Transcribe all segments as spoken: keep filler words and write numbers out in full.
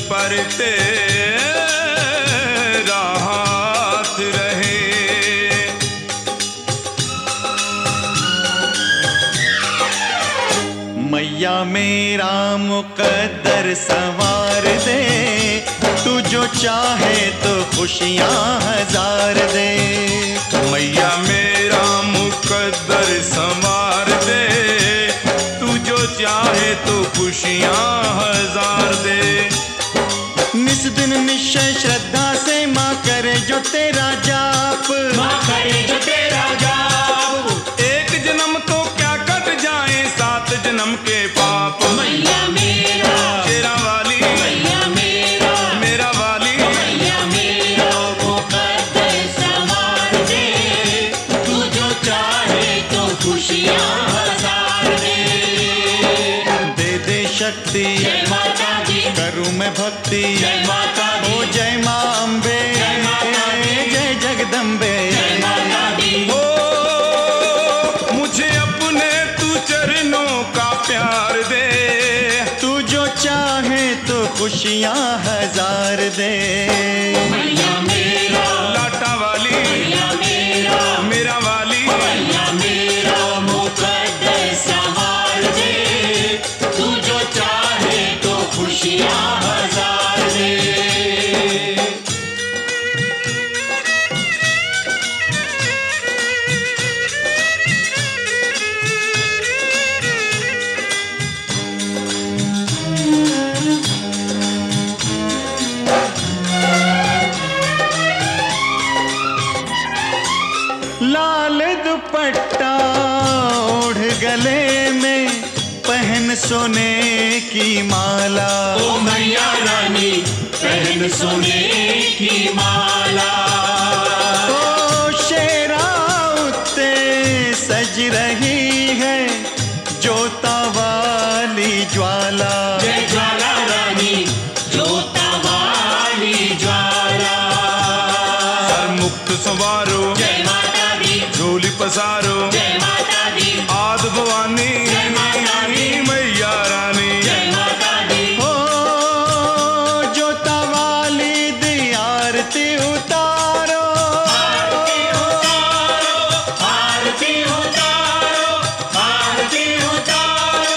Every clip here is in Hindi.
पर तेरा हाथ रहे। मैया मेरा मुकद्दर संवार दे, तू जो चाहे तो खुशियाँ हजार दे। मैया मेरा मुकद्दर संवार दे, तू जो चाहे तो खुशियाँ हजार दे। निस दिन निश्चय श्रद्धा से माँ करे जो तेरा जाप, माँ करे जो तेरा जाप। एक जन्म तो क्या कट जाए सात जन्म के पाप। मैया मेरा शेरा वाली, मैया मेरा मेरा वाली, मैया मेरा मुकद्दर संवार दे, तू जो चाहे तो खुशियाँ हजार दे। दे दे शक्ति जय माता दी, करूँ मैं भक्ति। जय माता दी, ओ जय माँ अम्बे, जय माता दी, जय जगदम्बे। जय माता दी। ओ मुझे अपने तू चरणों का प्यार दे, तू जो चाहे तो खुशियाँ हजार दे। मैया मेरा लाटा वाली, मैया मेरा मेरा वाली, मैया मेरा मुकद्दर संवार दे, तू जो चाहे तो खुशियाँ हजार दे। लाल दुपट्टा ओढ़ गले में पहन सोने की माला। ओ मैया रानी पहन सोने की माला। ओ शेरा उत्ते सज रही है जोता वाली ज्वाला। जय ज्वाला रानी जोता वाली ज्वाला। सर मुक्त संवारो, जय माता दी, झोली पसारो, जय माता दी, आद भवानी, जय माता दी, मैया रानी। जय माता दी। ओ जोता वाली दी आरती उतारो। आरती उतारो, आरती उतारो, आरती उतारो।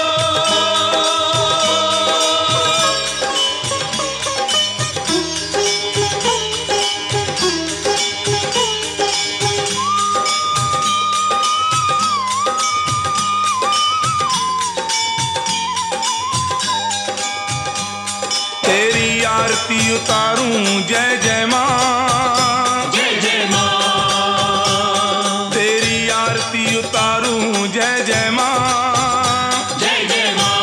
तेरी आरती उतारूं, जय जय माँ, जय जय माँ। तेरी आरती उतारूं, जय जय माँ। जय जय माँ।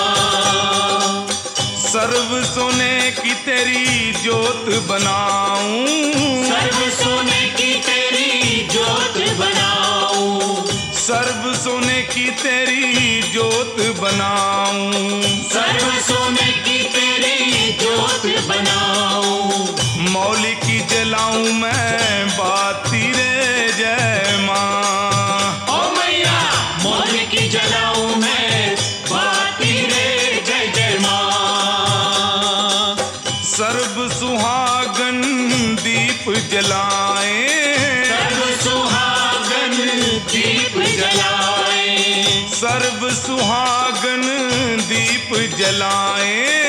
सर्व सोने की तेरी जोत बनाऊं, सर्व सोने की तेरी जोत बनाऊं। सर्व सोने की तेरी जोत बनाऊं। सर्व सोने की तेरी जोत बनाऊं। मौली की जलाऊं मैं बाती रे, जय माँ। ओ मैया मौल की जलाऊं मैं बाती रे, जय जय माँ। सर्व सुहागन दीप जलाएं, सर्व सुहागन दीप जलाए। सर्व सुहागन दीप जलाएं।